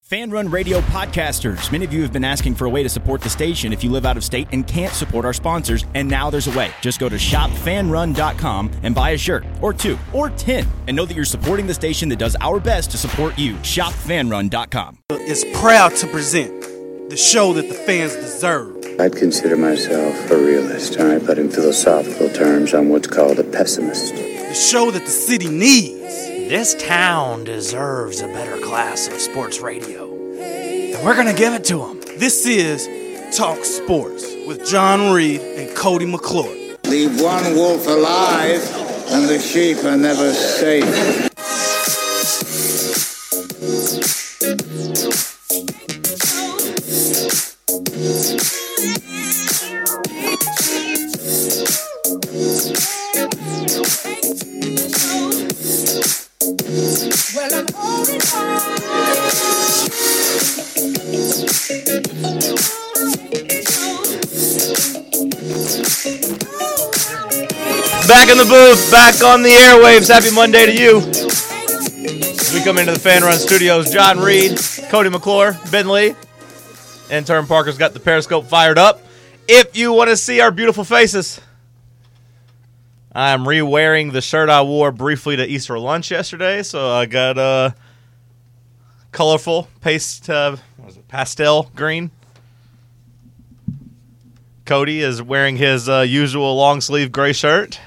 Fan Run Radio podcasters. Many of you have been asking for a way to support the station if you live out of state and can't support our sponsors, and now there's a way. Just go to shopfanrun.com and buy a shirt, or 2, or 10, and know that you're supporting the station that does our best to support you. Shopfanrun.com. Is proud to present the show that the fans deserve. I'd consider myself a realist, all right, but in philosophical terms, I'm what's called a pessimist. The show that the city needs. This town deserves a better class of sports radio, and we're going to give it to them. This is Talk Sports with John Reed and Cody McClure. Leave one wolf alive, and the sheep are never safe. Back in the booth, back on the airwaves. Happy Monday to you. We come into the Fan Run Studios. John Reed, Cody McClure, Ben Lee. Intern Parker's got the Periscope fired up. If you want to see our beautiful faces, I'm re-wearing the shirt I wore briefly to Easter lunch yesterday. So I got a colorful pastel green. Cody is wearing his usual long-sleeve gray shirt.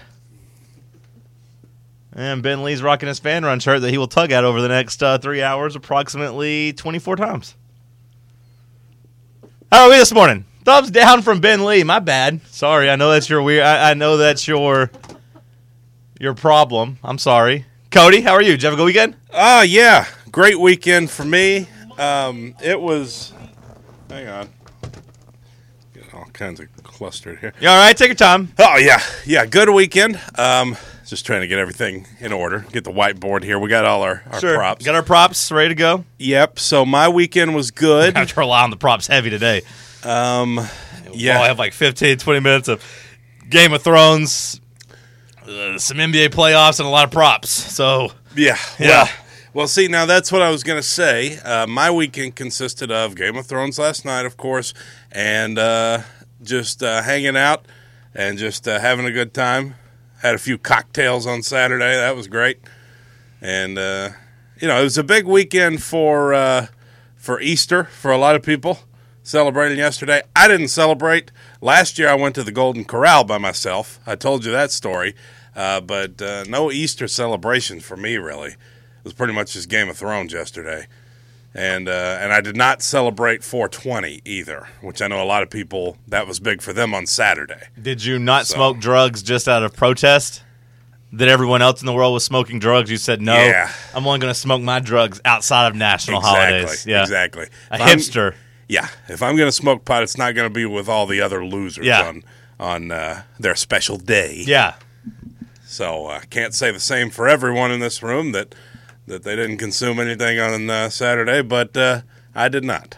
And Ben Lee's rocking his Fan Run shirt that he will tug at over the next 3 hours, approximately 24 times. How are we this morning? Thumbs down from Ben Lee. My bad. Sorry, I know that's your weird. I know that's your problem. I'm sorry. Cody, how are you? Did you have a good weekend? Yeah. Great weekend for me. It was. Hang on. Getting all kinds of clustered here. You all right? Take your time. Oh, yeah. Yeah, good weekend. Just trying to get everything in order. Get the whiteboard here. We got all our props. Got our props ready to go? Yep. So my weekend was good. I have to rely on the props heavy today. Yeah. I have like 15, 20 minutes of Game of Thrones, some NBA playoffs, and a lot of props. So Yeah. Well, see, now that's what I was going to say. My weekend consisted of Game of Thrones last night, of course, and just hanging out and just having a good time. Had a few cocktails on Saturday. That was great. And, it was a big weekend for Easter for a lot of people, celebrating yesterday. I didn't celebrate. Last year I went to the Golden Corral by myself. I told you that story. But no Easter celebrations for me, really. It was pretty much just Game of Thrones yesterday. And I did not celebrate 420 either, which I know a lot of people, that was big for them on Saturday. Did you not smoke drugs just out of protest? That everyone else in the world was smoking drugs? You said, no, yeah. I'm only going to smoke my drugs outside of national holidays. Yeah. Exactly. A hipster. If I'm going to smoke pot, it's not going to be with all the other losers on their special day. Yeah. So I can't say the same for everyone in this room that they didn't consume anything on Saturday, but I did not.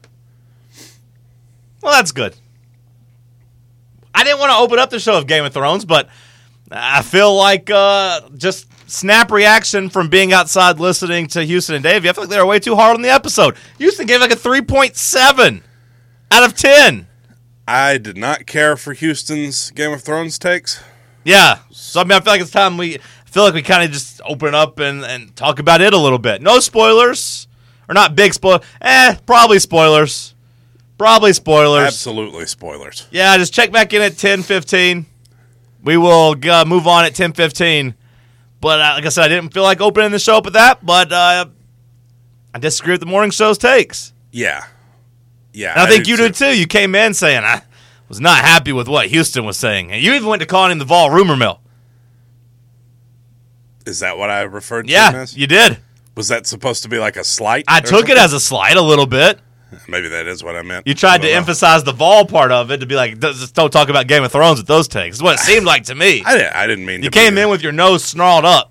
Well, that's good. I didn't want to open up the show of Game of Thrones, but I feel like just snap reaction from being outside listening to Houston and Davey. I feel like they were way too hard on the episode. Houston gave like a 3.7 out of 10. I did not care for Houston's Game of Thrones takes. Yeah. So, I feel like it's time we kind of just open up and talk about it a little bit. No spoilers. Or not big spoilers. Probably spoilers. Probably spoilers. Absolutely spoilers. Yeah, just check back in at 10:15. We will move on at 10:15. But like I said, I didn't feel like opening the show up with that, but I disagree with the morning show's takes. Yeah. Yeah. And I think you did too. You came in saying, I was not happy with what Houston was saying. And you even went to calling him the Vol rumor mill. Is that what I referred to him Yeah, as? you did. Was that supposed to be like a slight? I took it as a slight a little bit. Maybe that is what I meant. You tried to emphasize the Vol part of it to be like, just don't talk about Game of Thrones with those takes. That's what it seemed like to me. I didn't mean you to. You came in with your nose snarled up.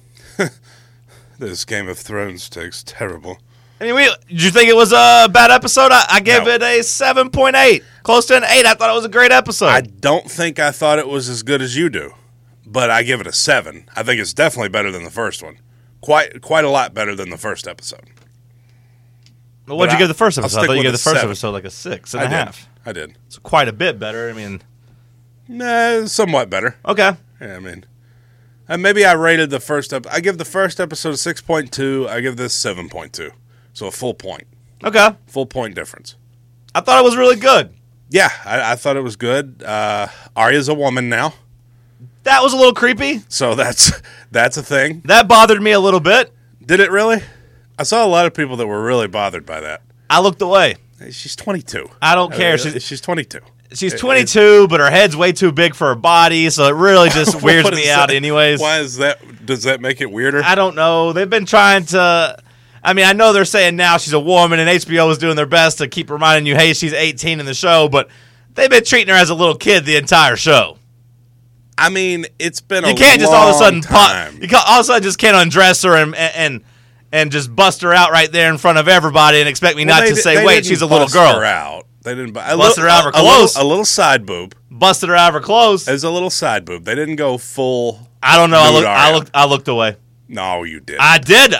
This Game of Thrones takes terrible. I mean, did you think it was a bad episode? I gave it a 7.8, close to an 8. I thought it was a great episode. I don't think I thought it was as good as you do, but I give it a 7. I think it's definitely better than the first one. Quite a lot better than the first episode. But what'd you give the first I'll episode? I stick thought you with gave the first 7. episode like a 6.5. I did. It's quite a bit better. I mean, Nah, somewhat better. okay. Yeah, I mean, and maybe I rated the first I give the first episode a 6.2. I give this 7.2. So a full point. Okay. Full point difference. I thought it was really good. Yeah, I thought it was good. Arya's a woman now, That was a little creepy. so that's a thing. That bothered me a little bit. Did it really? I saw a lot of people that were really bothered by that. I looked away. She's 22. I don't care. She's 22. She's 22, but her head's way too big for her body, so it really just weirds What me is out that? anyways. Why is that? Does that make it weirder? I don't know. They've been trying to... I mean, I know they're saying now she's a woman, and HBO is doing their best to keep reminding you, hey, she's 18 in the show, but they've been treating her as a little kid the entire show. I mean, it's been You can't just all of a sudden time. you can't, all of a sudden just can't undress her and just bust her out right there in front of everybody and expect me not to say, wait, she's a little girl. Her out. They didn't Bust her out of her clothes. A little side boob. Busted her out of her clothes. There's a little side boob. They didn't go full. I don't know. nude Arya. I looked away. No, you did. I did.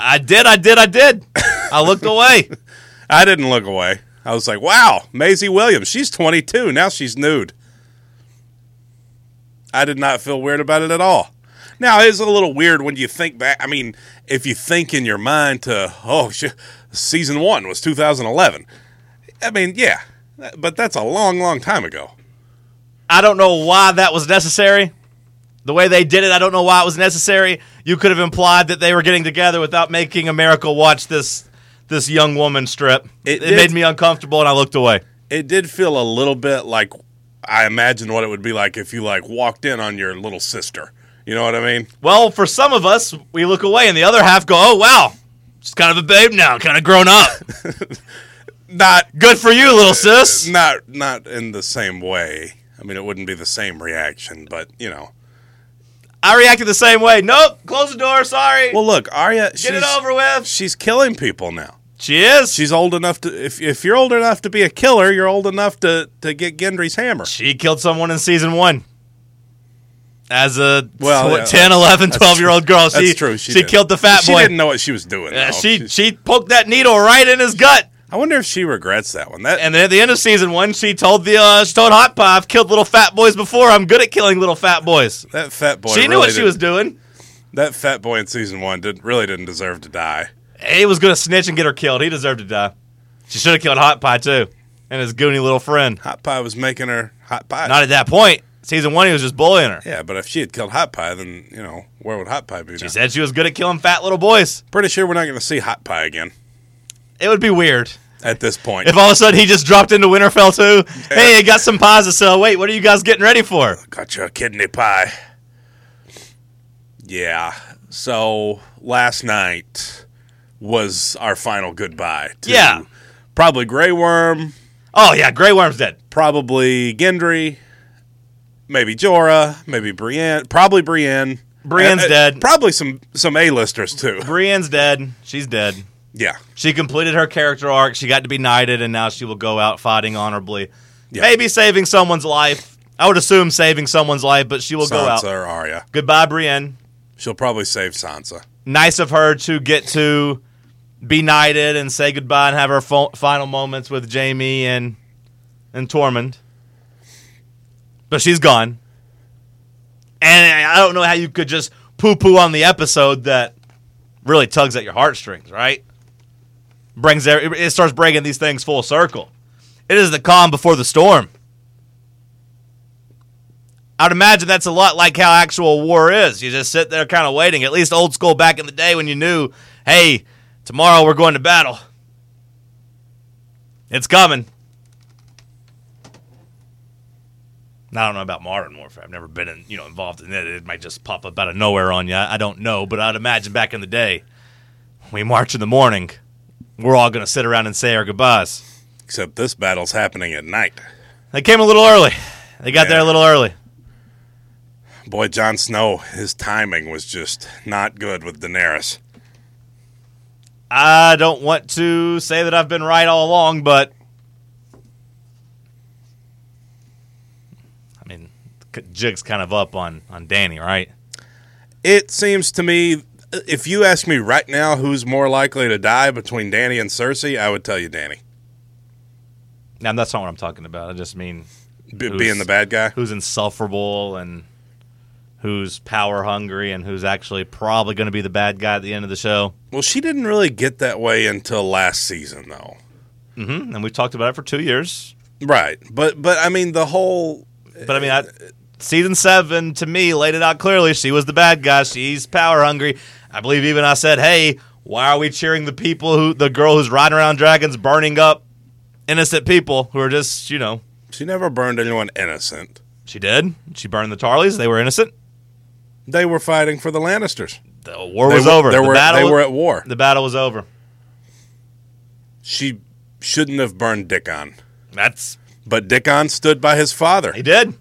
I looked away. I didn't look away. I was like, wow, Maisie Williams. She's 22. Now she's nude. I did not feel weird about it at all. Now, it's a little weird when you think back. I mean, if you think in your mind to, season 1 was 2011. I mean, yeah, but that's a long, long time ago. I don't know why that was necessary. The way they did it, I don't know why it was necessary. You could have implied that they were getting together without making America watch this young woman strip. It made me uncomfortable, and I looked away. It did feel a little bit like I imagined what it would be like if you walked in on your little sister. You know what I mean? Well, for some of us, we look away, and the other half go, oh, wow, she's kind of a babe now, kind of grown up. Not Good for you, little sis. not in the same way. I mean, it wouldn't be the same reaction, but, you know. I reacted the same way. Nope, close the door, sorry. Well, look, Arya, Get it over with. she's killing people now. She is. She's old enough to, if you're old enough to be a killer, you're old enough to get Gendry's hammer. She killed someone in season 1. As a 10, that's 11, 12-year-old girl. That's true. She killed the fat boy. She didn't know what she was doing. though. She poked that needle right in his gut. I wonder if she regrets that one. And then at the end of season 1, she told Hot Pie, I've killed little fat boys before. I'm good at killing little fat boys. That fat boy. She knew what she was doing. That fat boy in season 1 really didn't deserve to die. He was going to snitch and get her killed. He deserved to die. She should have killed Hot Pie, too. And his goony little friend. Hot Pie was making her hot pie. Not at that point. Season 1, he was just bullying her. Yeah, but if she had killed Hot Pie, then, where would Hot Pie be now? She said she was good at killing fat little boys. Pretty sure we're not going to see Hot Pie again It would be weird at this point. if all of a sudden he just dropped into Winterfell, too. Hey, I got some pies to sell. Wait, what are you guys getting ready for? Got you a kidney pie. Yeah. So last night was our final goodbye to probably Grey Worm, Oh, yeah, Grey Worm's dead. probably Gendry, maybe Jorah, maybe Brienne, probably Brienne. Brienne's dead. Probably some A-listers too. Brienne's dead. She's dead. Yeah. She completed her character arc. She got to be knighted, and now she will go out fighting honorably. Yeah. Maybe saving someone's life. I would assume saving someone's life, but she will go out. Sansa or Arya. Goodbye, Brienne. She'll probably save Sansa. Nice of her to get to be knighted and say goodbye and have her final moments with Jaime and Tormund. But she's gone. And I don't know how you could just poo-poo on the episode that really tugs at your heartstrings, right? It starts bringing these things full circle. It is the calm before the storm. I'd imagine that's a lot like how actual war is. You just sit there kind of waiting, at least old school back in the day when you knew, hey, tomorrow we're going to battle. It's coming. I don't know about modern warfare. I've never been involved in it. It might just pop up out of nowhere on you. I don't know, but I'd imagine back in the day, we march in the morning, we're all going to sit around and say our goodbyes. Except this battle's happening at night. They came a little early. They got there a little early. Boy, Jon Snow, his timing was just not good with Daenerys. I don't want to say that I've been right all along, but jig's kind of up on Dany, right? It seems to me, if you ask me right now who's more likely to die between Dany and Cersei, I would tell you Dany. Now, that's not what I'm talking about. I just mean Being the bad guy? who's insufferable and who's power hungry and who's actually probably going to be the bad guy at the end of the show. Well, she didn't really get that way until last season, though. Mm-hmm. And we've talked about it for 2 years. Right. But I mean, the whole... But I mean, season 7, to me, laid it out clearly. She was the bad guy. She's power hungry. I believe even I said, hey, why are we cheering the girl who's riding around dragons burning up innocent people who are just, She never burned anyone innocent. She did. She burned the Tarleys. They were innocent. They were fighting for the Lannisters. The war was over. They were at war. The battle was over. She shouldn't have burned Dickon. But Dickon stood by his father. He did.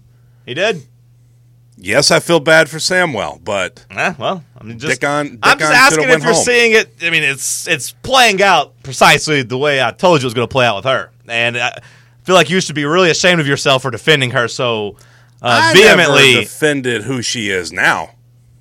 Yes, I feel bad for Samwell, but well, I'm just Dickon asking if you're home. seeing it. I mean, it's playing out precisely the way I told you it was going to play out with her, and I feel like you should be really ashamed of yourself for defending her so vehemently. I never defended who she is now.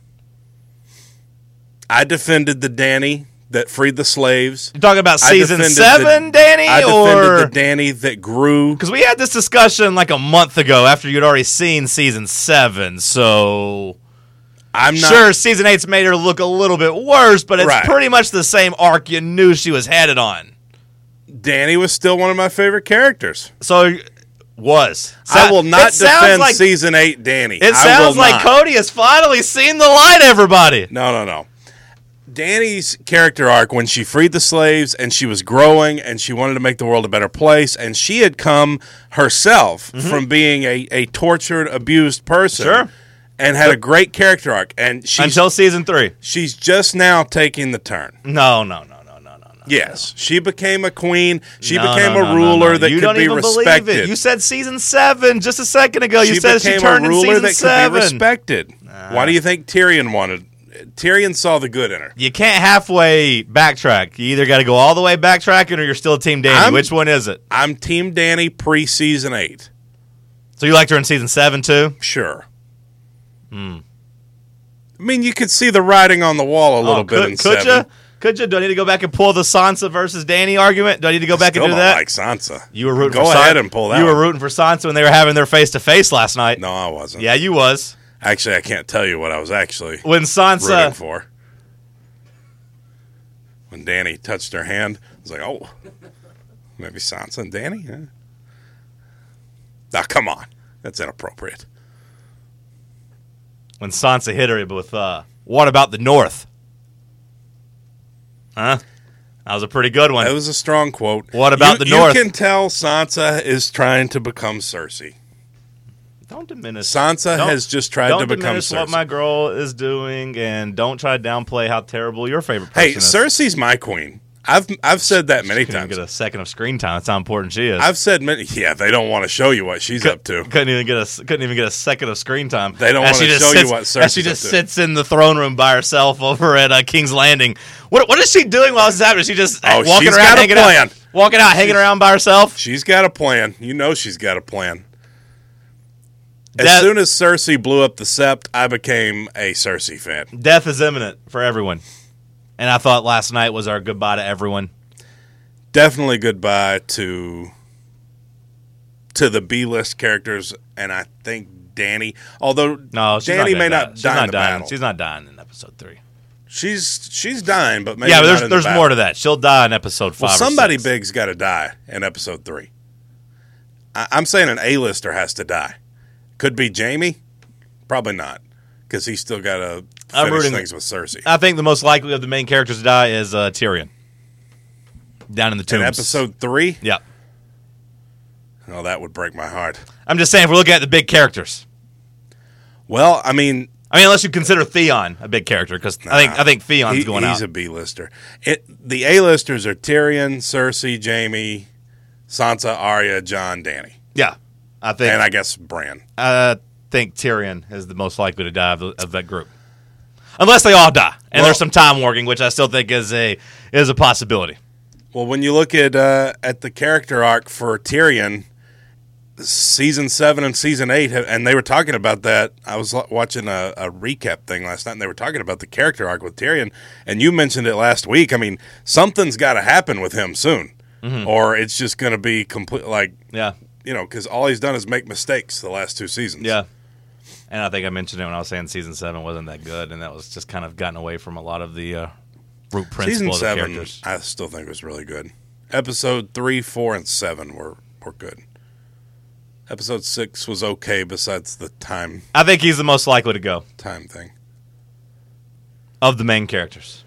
I defended the Dany that freed the slaves. You're talking about season 7, Dany? I defended the Dany that grew. Because we had this discussion like a month ago after you'd already seen season 7, so... I'm not sure season 8's made her look a little bit worse, but it's Right. pretty much the same arc you knew she was headed on. Dany was still one of my favorite characters. So... I will not defend season 8 Dany. It sounds like Cody has finally seen the light, everybody. No. Dany's character arc, when she freed the slaves and she was growing and she wanted to make the world a better place, and she had come herself from being a tortured, abused person. Sure. And had a great character arc. And until season 3. She's just now taking the turn. No. Yes. She became a queen. She became a ruler that could be respected. Believe it. You said season 7 just a second ago. You said she became turned a in ruler season that 7. could be respected. Why do you think Tyrion wanted? Tyrion saw the good in her. You can't halfway backtrack. You either got to go all the way backtracking or you're still Team Dany. Which one is it? I'm Team Dany pre-season 8. So you liked her in season 7 too? Sure. I mean, you could see the writing on the wall a little bit in 7. Could you? Do I need to go back and pull the Sansa versus Dany argument? Do I need to go back and do that? I like Sansa. You were rooting go ahead and pull that. You were rooting for Sansa when they were having their face-to-face last night. No, I wasn't. Yeah, you was. Actually, I can't tell you what I was actually when Sansa rooting for. When Dany touched her hand, I was like, oh, maybe Sansa and Dany? Huh? Now, come on. That's inappropriate. When Sansa hit her with, what about the North? Huh? That was a pretty good one. That was a strong quote. What about the North? You can tell Sansa is trying to become Cersei. Don't diminish. Sansa has just tried to become Cersei. Don't diminish what my girl is doing, and don't try to downplay how terrible your favorite person is. Hey, Cersei's my queen. I've said that many times. Get a second of screen time. That's how important she is. I've said many. Yeah, they don't want to show you what she's up to. Couldn't even get a second of screen time. They don't want to show you what Cersei's up to. She just sits in the throne room by herself over at King's Landing. What is she doing while this is happening? Is she just walking around, hanging around by herself? She's got a plan. You know she's got a plan. As soon as Cersei blew up the Sept, I became a Cersei fan. Death is imminent for everyone. And I thought last night was our goodbye to everyone. Definitely goodbye to the B-list characters, and I think Dany. Although Dany may not die in the battle. She's not dying in episode 3. She's dying, but maybe but there's more to that. She'll die in episode 5. Well, somebody big's got to die in episode 3. I'm saying an A-lister has to die. Could be Jaime, probably not, because he's still got to finish things with Cersei. I think the most likely of the main characters to die is Tyrion. Down in the tombs. In episode 3? Yep. Oh, that would break my heart. I'm just saying, if we're looking at the big characters. Well, I mean, unless you consider Theon a big character, because I think Theon's going out. He's a B-lister. The A-listers are Tyrion, Cersei, Jaime, Sansa, Arya, Jon, Dany. Yeah. And I guess Bran. I think Tyrion is the most likely to die of that group. Unless they all die. And there's some time warping, which I still think is a possibility. Well, when you look at the character arc for Tyrion, season 7 and season 8, and they were talking about that. I was watching a recap thing last night, and they were talking about the character arc with Tyrion, and you mentioned it last week. I mean, something's got to happen with him soon, or it's just going to be complete, because all he's done is make mistakes the last 2 seasons. Yeah. And I think I mentioned it when I was saying season 7 wasn't that good, and that was just kind of gotten away from a lot of the root principles of characters. Season 7, I still think was really good. Episode 3, 4, and 7 were good. Episode 6 was okay besides the time. I think he's the most likely to go. Time thing. Of the main characters.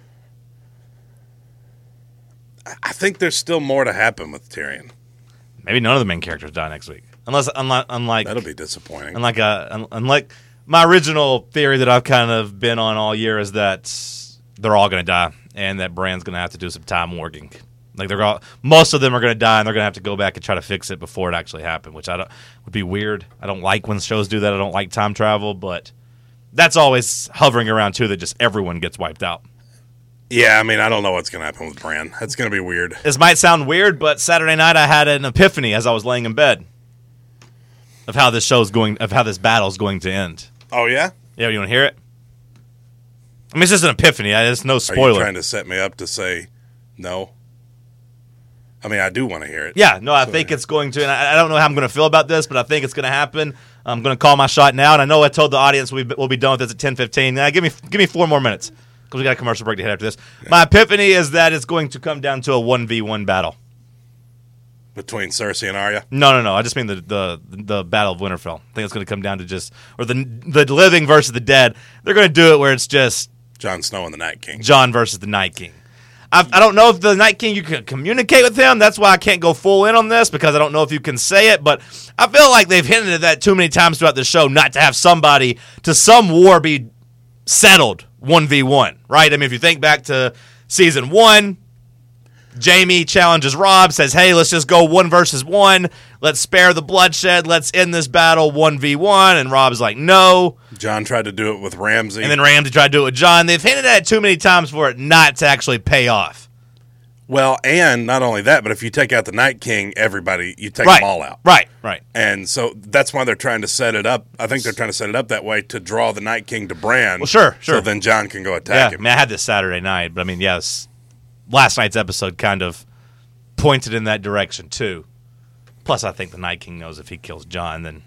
I think there's still more to happen with Tyrion. Maybe none of the main characters die next week. Unlike that'll be disappointing. Unlike my original theory that I've kind of been on all year is that they're all going to die and that Bran's going to have to do some time working. Like most of them are going to die, and they're going to have to go back and try to fix it before it actually happened, which would be weird. I don't like when shows do that. I don't like time travel, but that's always hovering around too. That just everyone gets wiped out. Yeah, I mean, I don't know what's going to happen with Bran. That's going to be weird. This might sound weird, but Saturday night I had an epiphany as I was laying in bed of how this battle's going to end. Oh yeah? Yeah, you want to hear it? I mean, it's just an epiphany. It's no spoiler. Are you trying to set me up to say no? I mean, I do want to hear it. Yeah, no, I think it's going to, and I don't know how I'm going to feel about this, but I think it's going to happen. I'm going to call my shot now, and I know I told the audience we'll be done with this at 10:15. Give me 4 more minutes, because we got a commercial break to hit after this. Yeah. My epiphany is that it's going to come down to a 1v1 battle. Between Cersei and Arya? No. I just mean the Battle of Winterfell. I think it's going to come down to the living versus the dead. They're going to do it where it's just Jon Snow and the Night King. Jon versus the Night King. I don't know if the Night King, you can communicate with him. That's why I can't go full in on this, because I don't know if you can say it. But I feel like they've hinted at that too many times throughout the show, not to have somebody to some war be settled 1v1, right? I mean, if you think back to season 1, Jaime challenges Robb, says, hey, let's just go 1 versus 1. Let's spare the bloodshed. Let's end this battle 1v1. And Robb's like, no. Jon tried to do it with Ramsay. And then Ramsay tried to do it with Jon. They've hinted at it too many times for it not to actually pay off. Well, and not only that, but if you take out the Night King, you take them all out. Right. And so that's why they're trying to set it up. I think they're trying to set it up that way to draw the Night King to Bran. Well, sure. So then Jon can go attack him. I mean, I had this Saturday night, but I mean, yes. Last night's episode kind of pointed in that direction, too. Plus, I think the Night King knows if he kills Jon, then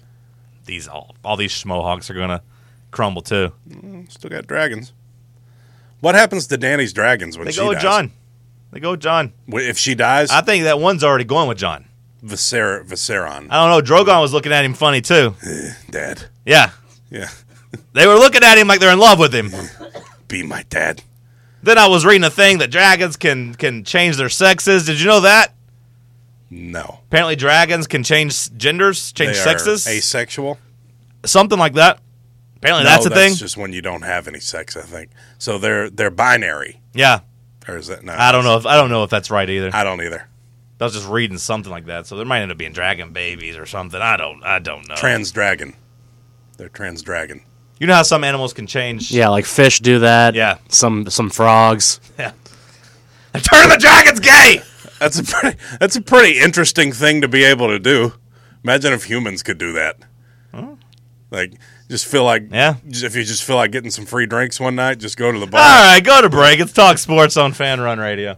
all these schmohawks are going to crumble, too. Still got dragons. What happens to Dany's dragons when she dies? They go with Jon. If she dies? I think that one's already going with Jon. Viseron. I don't know. Drogon was looking at him funny, too. Dad. Yeah. They were looking at him like they're in love with him. Be my dad. Then I was reading a thing that dragons can change their sexes. Did you know that? No. Apparently dragons can change genders, change sexes. Asexual? Something like that. Apparently that's a thing. That's just when you don't have any sex, I think. So they're binary. Yeah. Or is that? No, I don't know if that's right either. I don't either. I was just reading something like that. So there might end up being dragon babies or something. I don't know. Trans dragon. They're trans dragon. You know how some animals can change? Yeah, like fish do that. Yeah. Some frogs. Yeah. Turn the dragon's gay! That's a pretty interesting thing to be able to do. Imagine if humans could do that. Huh? Like, just feel like if you just feel like getting some free drinks one night, just go to the bar. All right, go to break. It's Talk Sports on Fan Run Radio.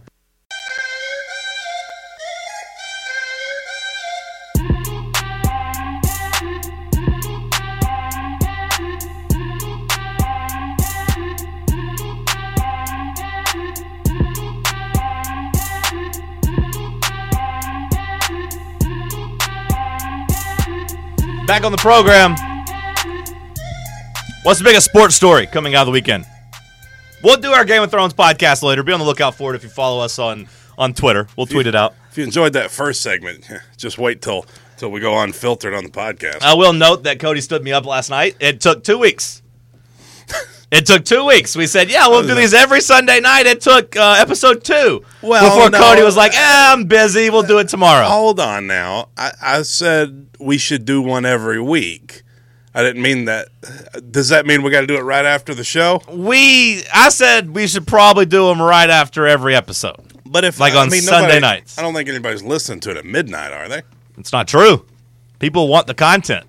Back on the program. What's the biggest sports story coming out of the weekend? We'll do our Game of Thrones podcast later. Be on the lookout for it if you follow us on Twitter. We'll tweet it out. If you enjoyed that first segment, just wait till we go unfiltered on the podcast. I will note that Cody stood me up last night. It took 2 weeks. It took 2 weeks. We said, yeah, we'll do these every Sunday night. It took episode 2 before Cody was like, I'm busy. We'll do it tomorrow. Hold on now. I said we should do one every week. I didn't mean that. Does that mean we got to do it right after the show? I said we should probably do them right after every episode. But if on Sunday nights. I don't think anybody's listening to it at midnight, are they? It's not true. People want the content.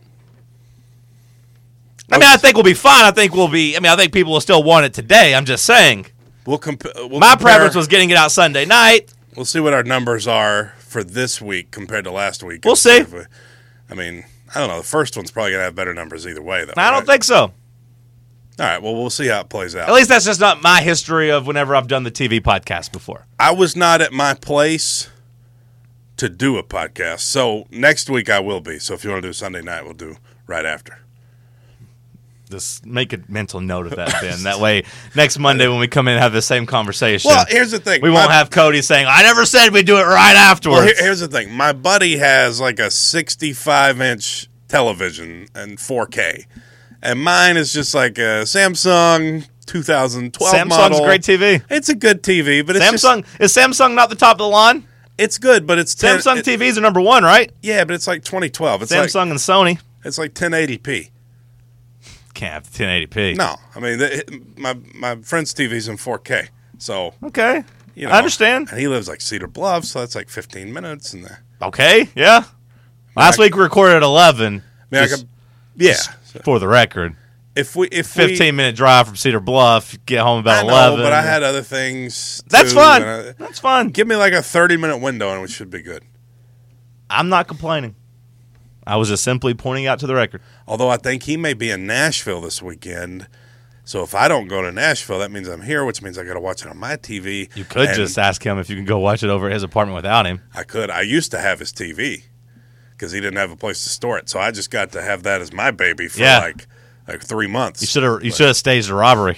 I mean, I think we'll be fine. I think people will still want it today. I'm just saying. My preference was getting it out Sunday night. We'll see what our numbers are for this week compared to last week. We'll see. I mean, I don't know. The first one's probably going to have better numbers either way, though. I don't think so. All right, well, we'll see how it plays out. At least that's just not my history of whenever I've done the TV podcast before. I was not at my place to do a podcast, so next week I will be. So if you want to do Sunday night, we'll do right after. Just make a mental note of that, Ben. That way, next Monday when we come in and have the same conversation, well, here's the thing. We won't have Cody saying, I never said we'd do it right afterwards. Well, here's the thing. My buddy has like a 65-inch television and 4K. And mine is just like a Samsung 2012 model. Samsung's a great TV. It's a good TV, but it's is Samsung not the top of the line? It's good, but it's Samsung TVs are number one, right? Yeah, but it's like 2012. It's Samsung and Sony. It's like 1080p. Can't have 1080p. No, I mean my friend's TV's in 4K. So okay, you know, I understand. And he lives like Cedar Bluff, so that's like 15 minutes in there. Okay, yeah. Last week we recorded at 11. For the record, if 15-minute drive from Cedar Bluff, get home about 11. But I had other things. That's fun. That's fun. Give me like a 30-minute window, and we should be good. I'm not complaining. I was just simply pointing out to the record. Although I think he may be in Nashville this weekend. So if I don't go to Nashville, that means I'm here, which means I got to watch it on my TV. You could just ask him if you can go watch it over at his apartment without him. I could. I used to have his TV because he didn't have a place to store it. So I just got to have that as my baby for like 3 months. You should have staged a robbery.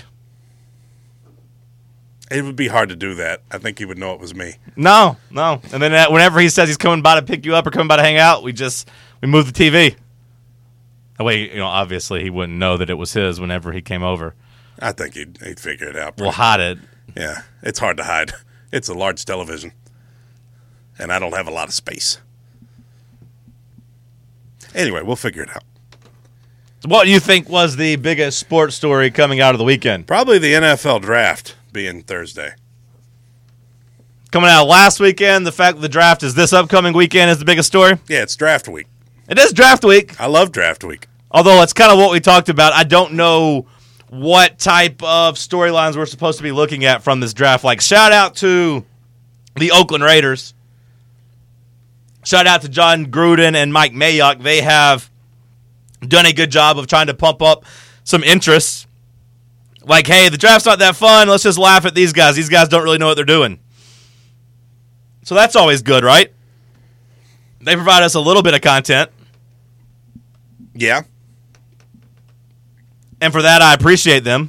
It would be hard to do that. I think he would know it was me. No. And then whenever he says he's coming by to pick you up or coming by to hang out, we move the TV. That way, obviously he wouldn't know that it was his whenever he came over. I think he'd figure it out. We'll hide it. Yeah, it's hard to hide. It's a large television, and I don't have a lot of space. Anyway, we'll figure it out. What do you think was the biggest sports story coming out of the weekend? Probably the NFL draft being Thursday. Coming out last weekend, the fact that the draft is this upcoming weekend is the biggest story? Yeah, it's draft week. It is draft week. I love draft week. Although it's kind of what we talked about. I don't know what type of storylines we're supposed to be looking at from this draft. Like, shout out to the Oakland Raiders. Shout out to John Gruden and Mike Mayock. They have done a good job of trying to pump up some interest. Like, hey, the draft's not that fun. Let's just laugh at these guys. These guys don't really know what they're doing. So that's always good, right? They provide us a little bit of content. Yeah. And for that, I appreciate them.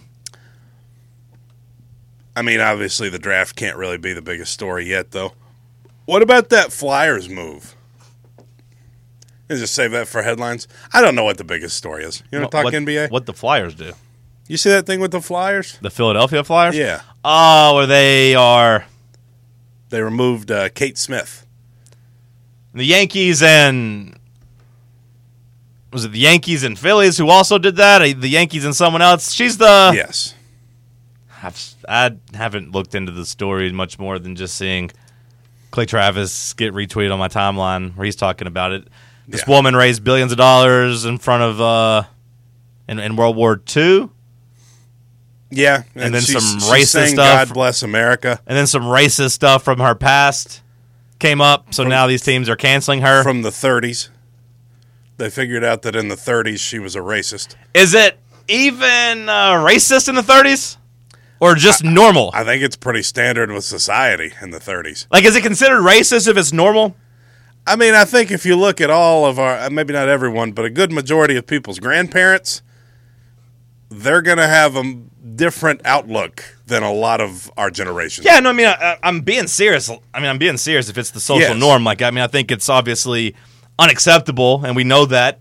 I mean, obviously, the draft can't really be the biggest story yet, though. What about that Flyers move? Just save that for headlines. I don't know what the biggest story is. You want to talk NBA? What the Flyers do? You see that thing with the Flyers? The Philadelphia Flyers? Yeah. Oh, where they are... They removed Kate Smith. The Yankees and... Was it the Yankees and Phillies who also did that? The Yankees and someone else? She's the... Yes. I haven't looked into the story much more than just seeing Clay Travis get retweeted on my timeline where he's talking about it. This woman raised billions of dollars in front of... in World War II. Yeah. And then some racist stuff. God bless America. And then some racist stuff from her past came up. So now these teams are canceling her. From the 30s. They figured out that in the 30s she was a racist. Is it even racist in the 30s? Or just normal? I think it's pretty standard with society in the 30s. Like, is it considered racist if it's normal? I mean, I think if you look at all of our, maybe not everyone, but a good majority of people's grandparents, they're going to have a different outlook than a lot of our generation. Yeah, no, I mean, I'm being serious. I'm being serious if it's the social norm. Like, I mean, I think it's obviously unacceptable, and we know that,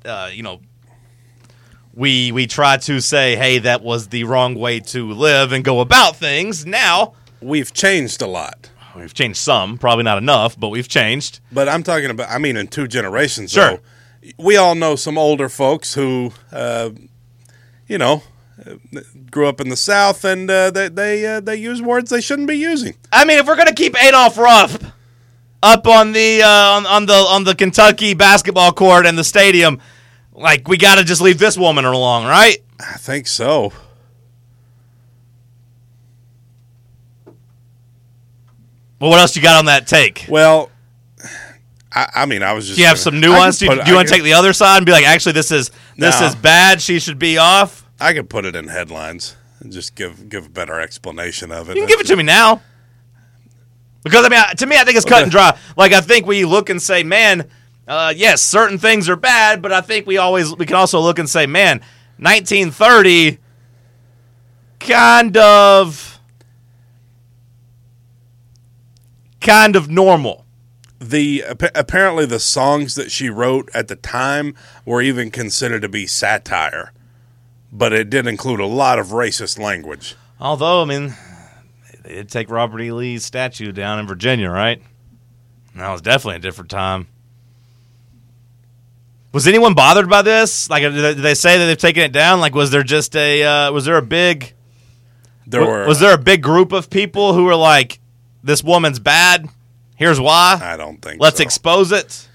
we try to say, hey, that was the wrong way to live and go about things. Now, we've changed a lot. We've changed some, probably not enough, but we've changed. But I'm talking about, in 2 generations. Sure. Though, we all know some older folks who, grew up in the South, and they use words they shouldn't be using. I mean, if we're going to keep Adolph Rupp up on the on the Kentucky basketball court and the stadium. Like, we got to just leave this woman alone, right? I think so. Well, what else you got on that take? Well, I mean, I was just. Do you have some nuance? Do you want to take the other side and be like, actually, this is bad. She should be off. I could put it in headlines and just give a better explanation of it. You can give it to me now. Because, I mean, to me, I think it's cut and dry. Like, I think we look and say, man, yes, certain things are bad, but I think we can also look and say, man, 1930, kind of normal. Apparently the songs that she wrote at the time were even considered to be satire, but it did include a lot of racist language. Although, I mean, they did take Robert E. Lee's statue down in Virginia, right? And that was definitely a different time. Was anyone bothered by this? Like, did they say that they've taken it down? Like, was there a big group of people who were like, this woman's bad? Here's why. I don't think Let's so. expose it.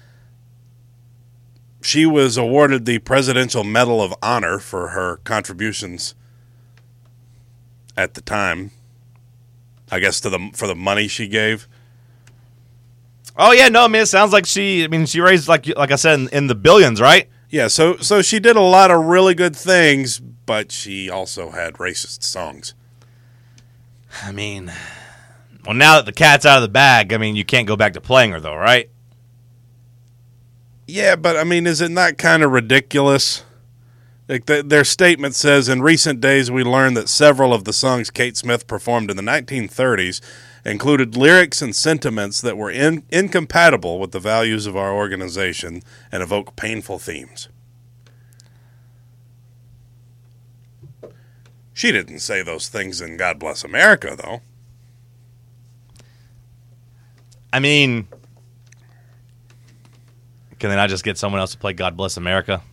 She was awarded the Presidential Medal of Honor for her contributions at the time. I guess for the money she gave. Oh yeah, no, I mean, it sounds like she raised, like I said, in the billions, right? Yeah, so she did a lot of really good things, but she also had racist songs. I mean, well, now that the cat's out of the bag, I mean, you can't go back to playing her, though, right? Yeah, but, I mean, is it not kind of ridiculous? Like their statement says, in recent days we learned that several of the songs Kate Smith performed in the 1930s included lyrics and sentiments that were incompatible with the values of our organization and evoke painful themes. She didn't say those things in God Bless America, though. I mean, can they not just get someone else to play God Bless America?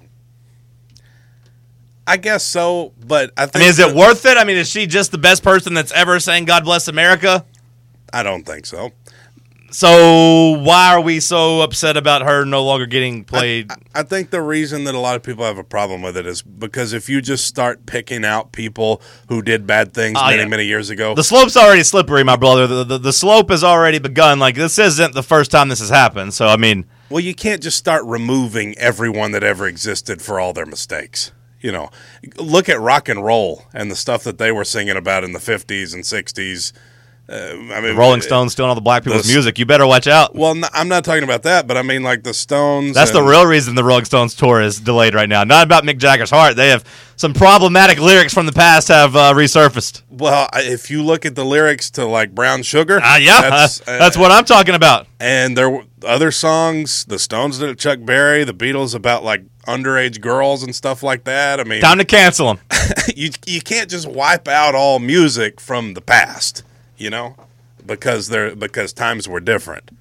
I guess so, but I think... I mean, is it worth it? I mean, is she just the best person that's ever sang God Bless America? I don't think so. So why are we so upset about her no longer getting played? I think the reason that a lot of people have a problem with it is because if you just start picking out people who did bad things many years ago... The slope's already slippery, my brother. The slope has already begun. Like, this isn't the first time this has happened, so, I mean... Well, you can't just start removing everyone that ever existed for all their mistakes. You know, look at rock and roll and the stuff that they were singing about in the 50s and 60s. I mean, the Rolling Stones stealing all the black people's music. You better watch out. Well, I'm not talking about that, but I mean, like the Stones. That's the real reason the Rolling Stones tour is delayed right now. Not about Mick Jagger's heart. They have some problematic lyrics from the past have resurfaced. Well, if you look at the lyrics to like Brown Sugar, that's what I'm talking about. And there were other songs. The Stones did it, Chuck Berry, the Beatles about like underage girls and stuff like that. I mean, time to cancel them. you can't just wipe out all music from the past. You know, because times were different.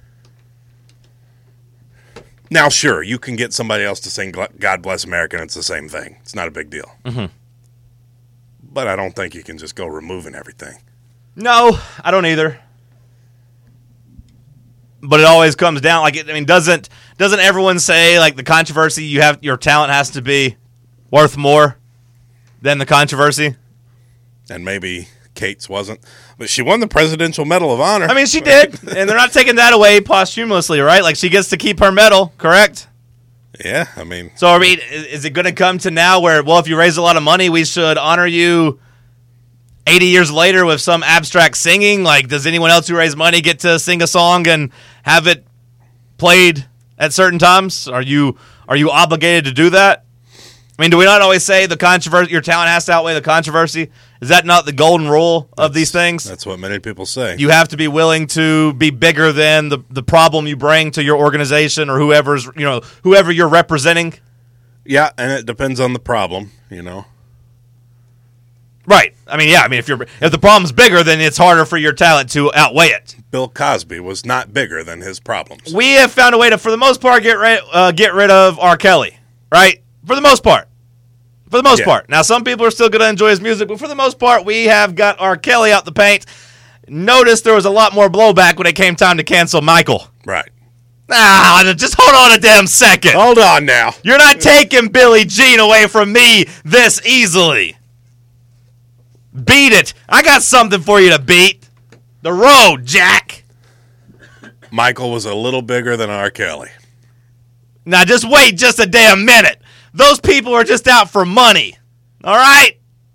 Now, sure, you can get somebody else to sing God Bless America, and it's the same thing. It's not a big deal. Mm-hmm. But I don't think you can just go removing everything. No, I don't either. But it always comes down, like, doesn't everyone say, like, the controversy, your talent has to be worth more than the controversy? And maybe Kate's wasn't. But she won the Presidential Medal of Honor. I mean, she did. And they're not taking that away posthumously, right? Like, she gets to keep her medal, correct? Yeah, I mean. So, I mean, is it going to come to now where, well, if you raise a lot of money, we should honor you 80 years later with some abstract singing? Like, does anyone else who raised money get to sing a song and have it played at certain times? Are you obligated to do that? I mean, do we not always say the controversy, your talent has to outweigh the controversy? Is that not the golden rule of these things? That's what many people say. You have to be willing to be bigger than the problem you bring to your organization or whoever you're representing. Yeah, and it depends on the problem, you know. Right. I mean, yeah. I mean, if the problem's bigger, then it's harder for your talent to outweigh it. Bill Cosby was not bigger than his problems. We have found a way to, for the most part, get rid of R. Kelly. Right. For the most part. For the most part. Now, some people are still going to enjoy his music, but for the most part, we have got R. Kelly out the paint. Notice there was a lot more blowback when it came time to cancel Michael. Right. Just hold on a damn second. Hold on now. You're not taking Billie Jean away from me this easily. Beat it. I got something for you to beat. The road, Jack. Michael was a little bigger than R. Kelly. Now just wait just a damn minute. Those people are just out for money. All right?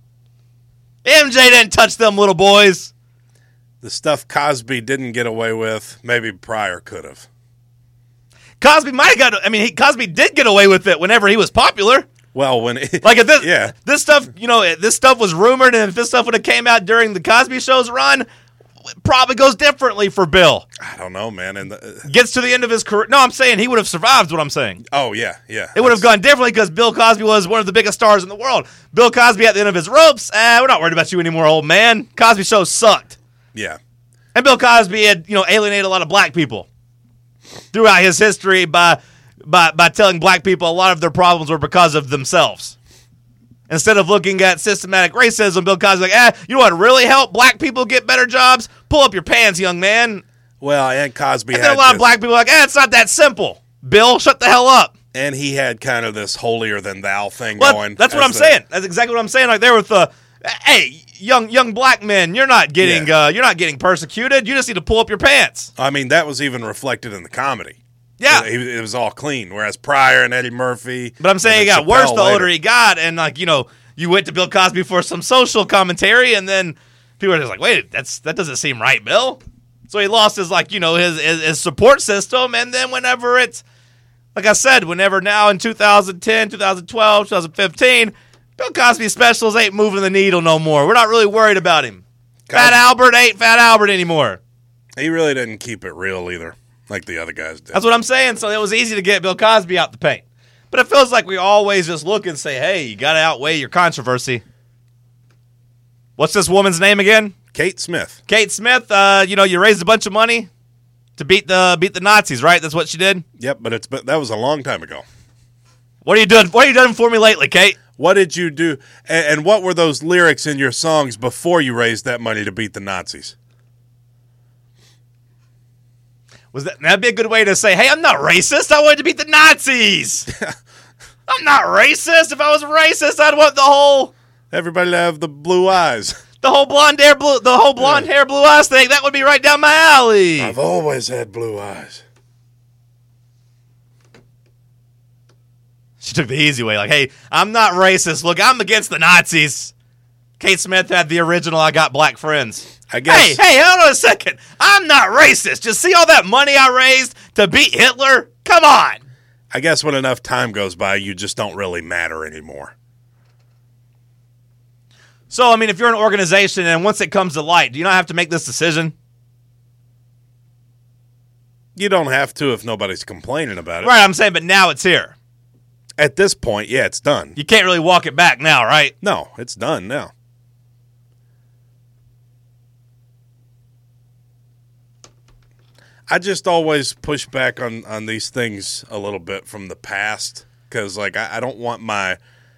MJ didn't touch them little boys. The stuff Cosby didn't get away with, maybe Pryor could have. Cosby might have Cosby did get away with it whenever he was popular. Well, when this stuff, this stuff was rumored, and if this stuff would have came out during the Cosby Show's run, it probably goes differently for Bill. I don't know, man. Gets to the end of his career. No, I'm saying he would have survived. What I'm saying. Oh yeah. It would have gone differently because Bill Cosby was one of the biggest stars in the world. Bill Cosby at the end of his ropes. We're not worried about you anymore, old man. Cosby Show sucked. Yeah. And Bill Cosby had alienated a lot of black people throughout his history by telling black people a lot of their problems were because of themselves. Instead of looking at systematic racism, Bill Cosby's like, you know what really helped black people get better jobs? Pull up your pants, young man. Well, and Cosby and then a lot of black people are like, it's not that simple. Bill, shut the hell up. And he had kind of this holier than thou thing going. That's what I'm saying. That's exactly what I'm saying. Like there with hey, young black men, you're not getting persecuted. You just need to pull up your pants. I mean, that was even reflected in the comedy. Yeah. It was all clean, whereas Pryor and Eddie Murphy. But I'm saying it got worse the older he got, and you went to Bill Cosby for some social commentary, and then people are just like, wait, that doesn't seem right, Bill. So he lost his his support system, and then whenever it's, like I said, whenever now in 2010, 2012, 2015, Bill Cosby specials ain't moving the needle no more. We're not really worried about him. Fat Albert ain't Fat Albert anymore. He really didn't keep it real either, like the other guys did. That's what I'm saying. So it was easy to get Bill Cosby out the paint. But it feels like we always just look and say, hey, you got to outweigh your controversy. What's this woman's name again? Kate Smith. Kate Smith, you raised a bunch of money to beat the Nazis, right? That's what she did? Yep, but that was a long time ago. What are you doing? What have you done for me lately, Kate? What did you do? And what were those lyrics in your songs before you raised that money to beat the Nazis? That'd be a good way to say, hey, I'm not racist. I wanted to beat the Nazis. I'm not racist. If I was racist, I'd want the whole... Everybody have the blue eyes. The whole blonde hair, blue eyes thing. That would be right down my alley. I've always had blue eyes. She took the easy way, like, hey, I'm not racist. Look, I'm against the Nazis. Kate Smith had the original I Got Black Friends. I guess. Hey, hold on a second. I'm not racist. Just see all that money I raised to beat Hitler? Come on. I guess when enough time goes by, you just don't really matter anymore. So, I mean, if you're an organization and once it comes to light, do you not have to make this decision? You don't have to if nobody's complaining about it. Right, I'm saying, but now it's here. At this point, yeah, it's done. You can't really walk it back now, right? No, it's done now. I just always push back on these things a little bit from the past because, I don't want my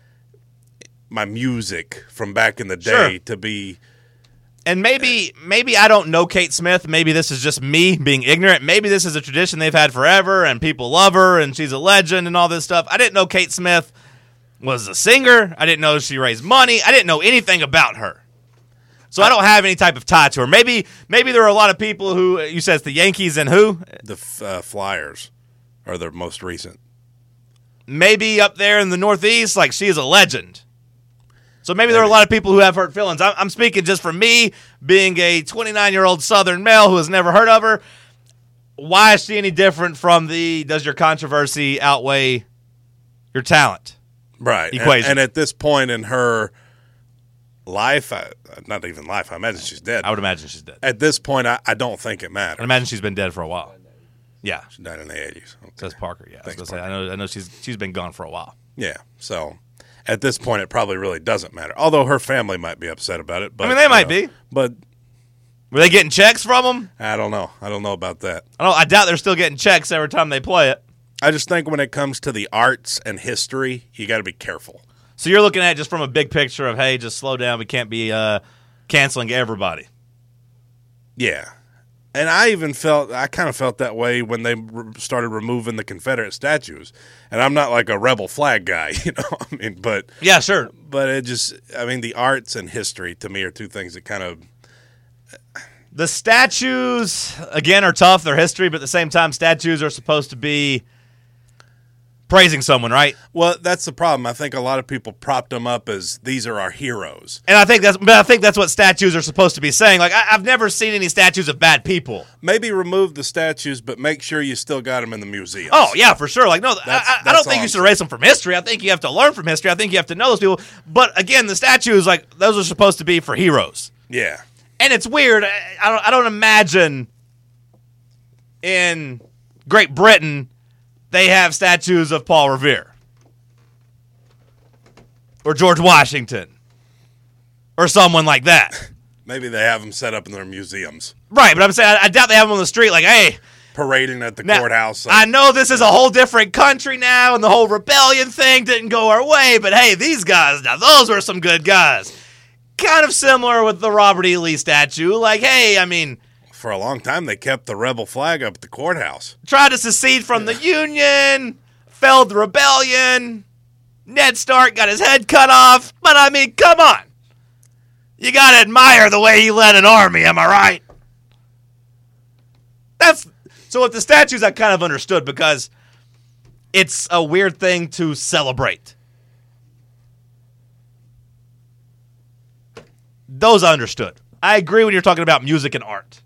music from back in the day to be... And maybe I don't know Kate Smith. Maybe this is just me being ignorant. Maybe this is a tradition they've had forever, and people love her, and she's a legend and all this stuff. I didn't know Kate Smith was a singer. I didn't know she raised money. I didn't know anything about her. So I don't have any type of tie to her. Maybe there are a lot of people who, you said it's the Yankees and who? The Flyers are their most recent. Maybe up there in the Northeast, she is a legend. So maybe there are a lot of people who have hurt feelings. I'm speaking just for me, being a 29-year-old Southern male who has never heard of her. Why is she any different from does your controversy outweigh your talent? Right. Equation. And at this point in her life, not even life, I imagine she's dead. I would imagine she's dead. At this point, I don't think it matters. I imagine she's been dead for a while. Yeah. She died in the 80s. Okay. Says Parker, yeah. Thanks, Parker. I know she's been gone for a while. Yeah, so... At this point, it probably really doesn't matter. Although her family might be upset about it. But, they might be. But were they getting checks from them? I don't know. I don't know about that. I doubt they're still getting checks every time they play it. I just think when it comes to the arts and history, you got to be careful. So you're looking at it just from a big picture of, hey, just slow down. We can't be canceling everybody. Yeah. And I kind of felt that way when they started removing the Confederate statues. And I'm not like a rebel flag guy, I mean, but Yeah, sure. But it just, the arts and history to me are two things that kind of. The statues, again, are tough. They're history, but at the same time, statues are supposed to be praising someone, right? Well, that's the problem. I think a lot of people propped them up as these are our heroes. And I think that's what statues are supposed to be saying. Like, I've never seen any statues of bad people. Maybe remove the statues, but make sure you still got them in the museum. Oh, yeah, for sure. Like, no, I don't think all you should erase them from history. I think you have to learn from history. I think you have to know those people. But, again, the statues, like, those are supposed to be for heroes. Yeah. And it's weird. I don't imagine in Great Britain they have statues of Paul Revere or George Washington or someone like that. Maybe they have them set up in their museums. Right, but I'm saying I doubt they have them on the street like, hey. Parading at the Now, courthouse. I know this is a whole different country now, and the whole rebellion thing didn't go our way, but hey, these guys, now those were some good guys. Kind of similar with the Robert E. Lee statue. Like, hey, For a long time, they kept the rebel flag up at the courthouse. tried to secede from the Union, failed the rebellion, Ned Stark got his head cut off, but come on. You gotta admire the way he led an army, am I right? So with the statues, I kind of understood because it's a weird thing to celebrate. Those I understood. I agree when you're talking about music and art.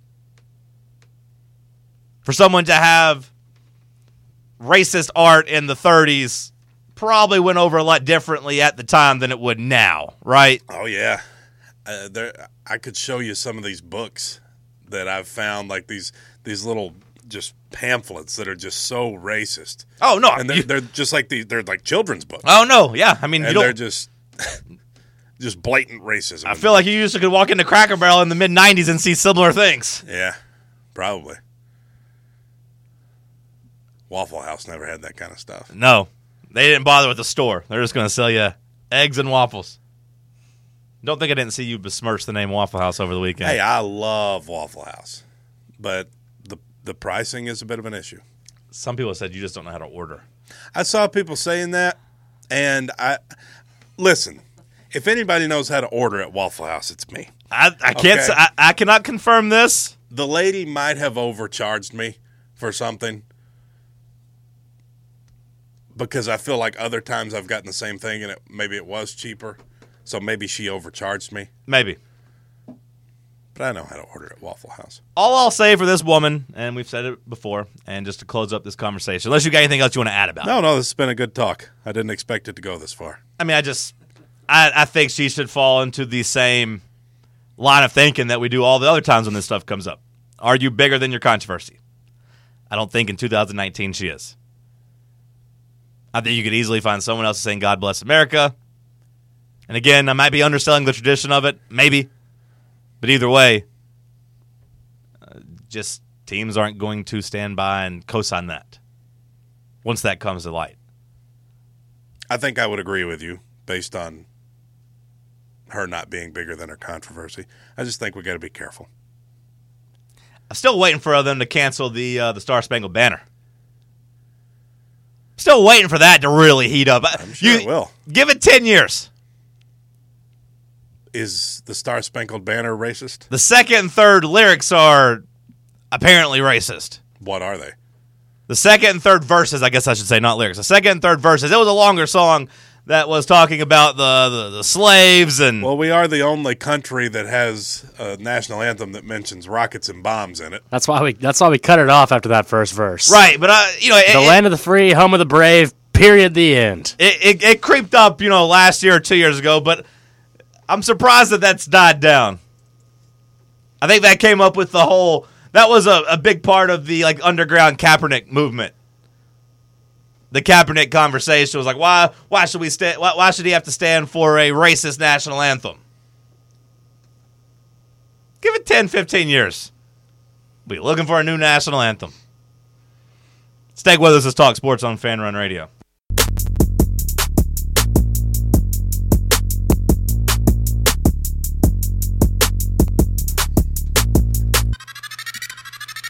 For someone to have racist art in the 30s probably went over a lot differently at the time than it would now, right? Oh, yeah. I could show you some of these books that I've found, like these little just pamphlets that are just so racist. Oh, no. And they're just like they're like children's books. Oh, no, yeah. They're just blatant racism. I feel like you used to could walk into Cracker Barrel in the mid-'90s and see similar things. Yeah, probably. Waffle House never had that kind of stuff. No, they didn't bother with the store. They're just going to sell you eggs and waffles. Don't think I didn't see you besmirch the name Waffle House over the weekend. Hey, I love Waffle House, but the pricing is a bit of an issue. Some people said you just don't know how to order. I saw people saying that, and listen. If anybody knows how to order at Waffle House, it's me. I can't. Okay. I cannot confirm this. The lady might have overcharged me for something because I feel like other times I've gotten the same thing and maybe it was cheaper. So maybe she overcharged me. Maybe. But I know how to order at Waffle House. All I'll say for this woman, and we've said it before, and just to close up this conversation, unless you got anything else you want to add about it. No, this has been a good talk. I didn't expect it to go this far. I think she should fall into the same line of thinking that we do all the other times when this stuff comes up. Are you bigger than your controversy? I don't think in 2019 she is. I think you could easily find someone else saying God bless America. And again, I might be underselling the tradition of it, maybe. But either way, just teams aren't going to stand by and co-sign that once that comes to light. I think I would agree with you based on her not being bigger than her controversy. I just think we got to be careful. I'm still waiting for them to cancel the Star Spangled Banner. Still waiting for that to really heat up. I'm sure it will. Give it 10 years. Is the Star Spangled Banner racist? The second and third lyrics are apparently racist. What are they? The second and third verses, I guess I should say, not lyrics. The second and third verses. It was a longer song that was talking about the slaves and. Well, we are the only country that has a national anthem that mentions rockets and bombs in it. That's why we cut it off after that first verse. Right, but the land of the free, home of the brave. Period. The end. It creeped up, last year or 2 years ago, but I'm surprised that that's died down. I think that came up with the whole. That was a big part of the underground Kaepernick movement. The Kaepernick conversation was like, why should we why should he have to stand for a racist national anthem? Give it 10, 15 years. We'll be looking for a new national anthem. Stay with us. Let's talk sports on Fan Run Radio.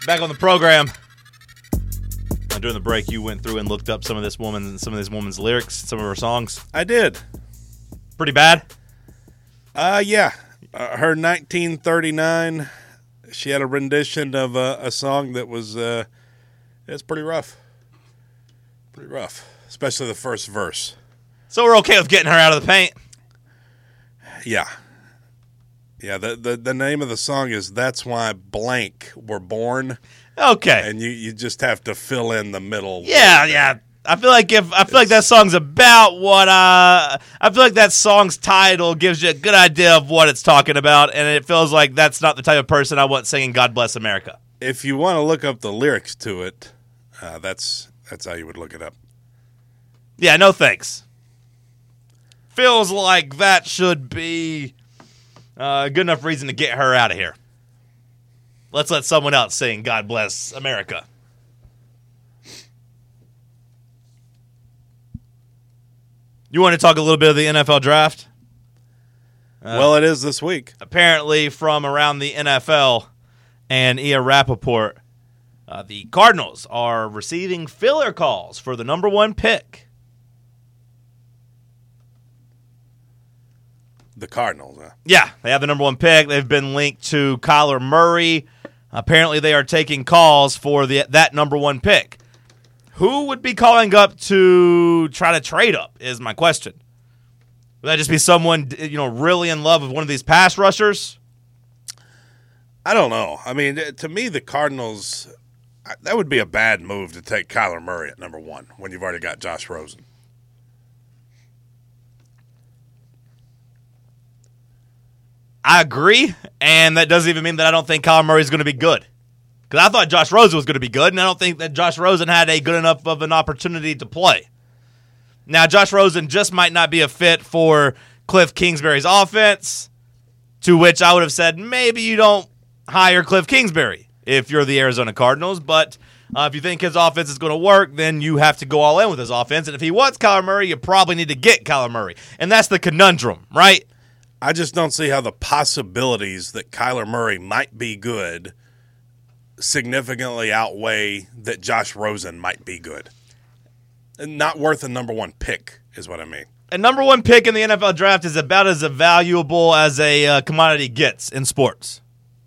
Back on the program. During the break, you went through and looked up some of this woman's lyrics, some of her songs. I did. Pretty bad? Yeah. Her 1939, she had a rendition of a song that was, it's pretty rough. Pretty rough, especially the first verse. So we're okay with getting her out of the paint? Yeah. Yeah, the name of the song is That's Why Blank Were Born. Okay. And you just have to fill in the middle. Yeah. I feel like that song's about what I feel like that song's title gives you a good idea of what it's talking about, and it feels like that's not the type of person I want singing God Bless America. If you want to look up the lyrics to it, that's how you would look it up. Yeah, no thanks. Feels like that should be a good enough reason to get her out of here. Let's let someone else sing God Bless America. You want to talk a little bit of the NFL draft? Well, it is this week. Apparently from around the NFL and Ia Rappaport, the Cardinals are receiving filler calls for the number 1 pick. The Cardinals, huh? Yeah, they have the number 1 pick. They've been linked to Kyler Murray. Apparently they are taking calls for that number 1 pick. Who would be calling up to try to trade up is my question. Would that just be someone, really in love with one of these pass rushers? I don't know. I mean, to me, the Cardinals, that would be a bad move to take Kyler Murray at number 1 when you've already got Josh Rosen. I agree, and that doesn't even mean that I don't think Kyler Murray is going to be good. Because I thought Josh Rosen was going to be good, and I don't think that Josh Rosen had a good enough of an opportunity to play. Now, Josh Rosen just might not be a fit for Cliff Kingsbury's offense, to which I would have said maybe you don't hire Cliff Kingsbury if you're the Arizona Cardinals, but if you think his offense is going to work, then you have to go all in with his offense, and if he wants Kyler Murray, you probably need to get Kyler Murray, and that's the conundrum, right? I just don't see how the possibilities that Kyler Murray might be good significantly outweigh that Josh Rosen might be good. And not worth a number 1 pick is what I mean. A number 1 pick in the NFL draft is about as valuable as a commodity gets in sports.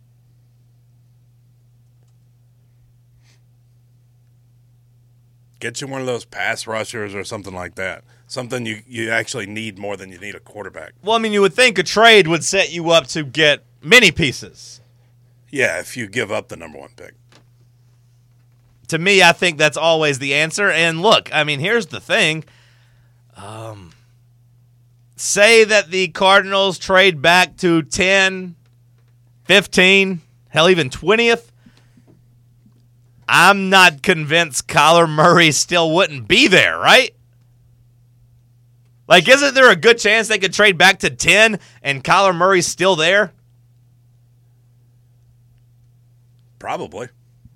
Get you one of those pass rushers or something like that. Something you actually need more than you need a quarterback. Well, I mean, you would think a trade would set you up to get many pieces. Yeah, if you give up the number 1 pick. To me, I think that's always the answer. And look, I mean, here's the thing. Say that the Cardinals trade back to 10, 15, hell, even 20th. I'm not convinced Kyler Murray still wouldn't be there, right? Like, isn't there a good chance they could trade back to 10 and Kyler Murray's still there? Probably.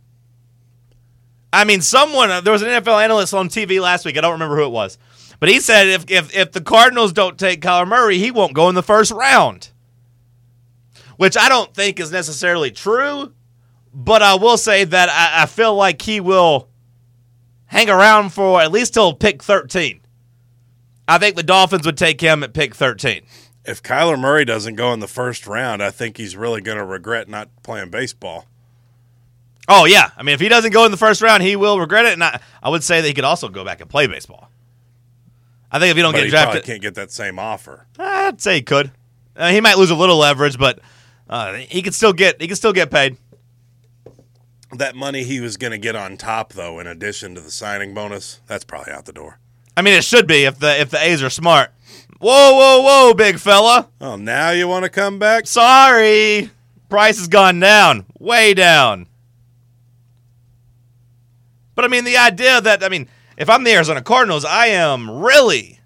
I mean, there was an NFL analyst on TV last week. I don't remember who it was. But he said if the Cardinals don't take Kyler Murray, he won't go in the first round. Which I don't think is necessarily true. But I will say that I feel like he will hang around for at least till pick 13. I think the Dolphins would take him at pick 13. If Kyler Murray doesn't go in the first round, I think he's really going to regret not playing baseball. Oh, yeah. I mean, if he doesn't go in the first round, he will regret it. And I would say that he could also go back and play baseball. I think if you don't get drafted, he can't get that same offer. I'd say he could. He might lose a little leverage, but he could still get paid. That money he was going to get on top, though, in addition to the signing bonus, that's probably out the door. I mean, it should be if the A's are smart. Whoa, big fella. Oh, now you want to come back? Sorry. Price has gone down. Way down. But, I mean, the idea that, if I'm the Arizona Cardinals, I am really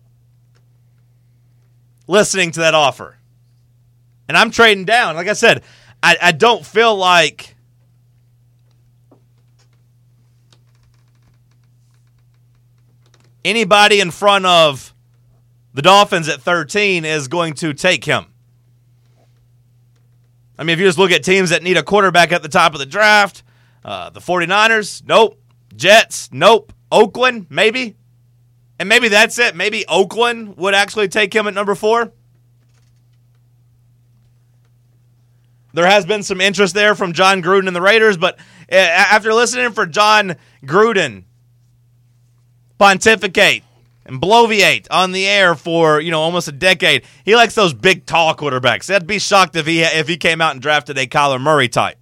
listening to that offer. And I'm trading down. Like I said, I don't feel like anybody in front of the Dolphins at 13 is going to take him. I mean, if you just look at teams that need a quarterback at the top of the draft, The 49ers, nope. Jets, nope. Oakland, maybe. And maybe that's it. Maybe Oakland would actually take him at number 4. There has been some interest there from John Gruden and the Raiders, but after listening for John Gruden pontificate and bloviate on the air for, almost a decade, he likes those big, tall quarterbacks. I'd be shocked if he came out and drafted a Kyler Murray type.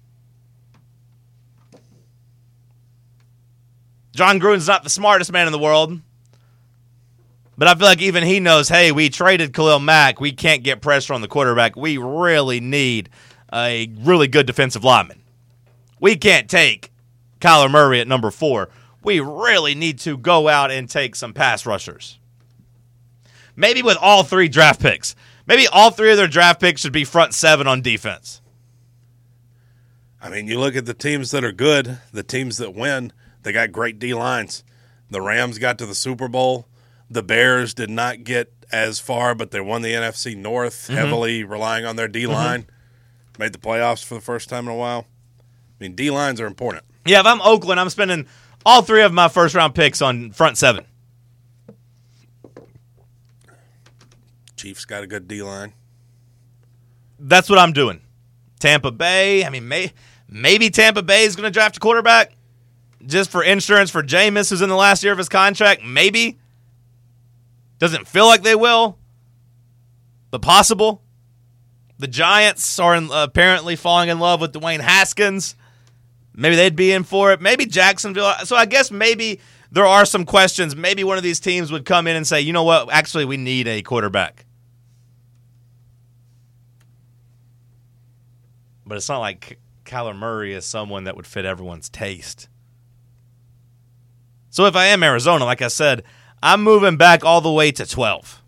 John Gruden's not the smartest man in the world, but I feel like even he knows, hey, we traded Khalil Mack. We can't get pressure on the quarterback. We really need a really good defensive lineman. We can't take Kyler Murray at number 4. We really need to go out and take some pass rushers. Maybe with all 3 draft picks. Maybe all 3 of their draft picks should be front 7 on defense. I mean, you look at the teams that are good, the teams that win, they got great D-lines. The Rams got to the Super Bowl. The Bears did not get as far, but they won the NFC North, heavily relying on their D-line. Made the playoffs for the first time in a while. I mean, D-lines are important. Yeah, if I'm Oakland, I'm spending all 3 of my first-round picks on front 7. Chiefs got a good D-line. That's what I'm doing. Tampa Bay, maybe Tampa Bay is going to draft a quarterback just for insurance for Jameis, who's in the last year of his contract. Maybe. Doesn't feel like they will, but possible. The Giants are apparently falling in love with Dwayne Haskins. Maybe they'd be in for it. Maybe Jacksonville. So I guess maybe there are some questions. Maybe one of these teams would come in and say, you know what, actually we need a quarterback. But it's not like Kyler Murray is someone that would fit everyone's taste. So if I am Arizona, like I said, I'm moving back all the way to 12.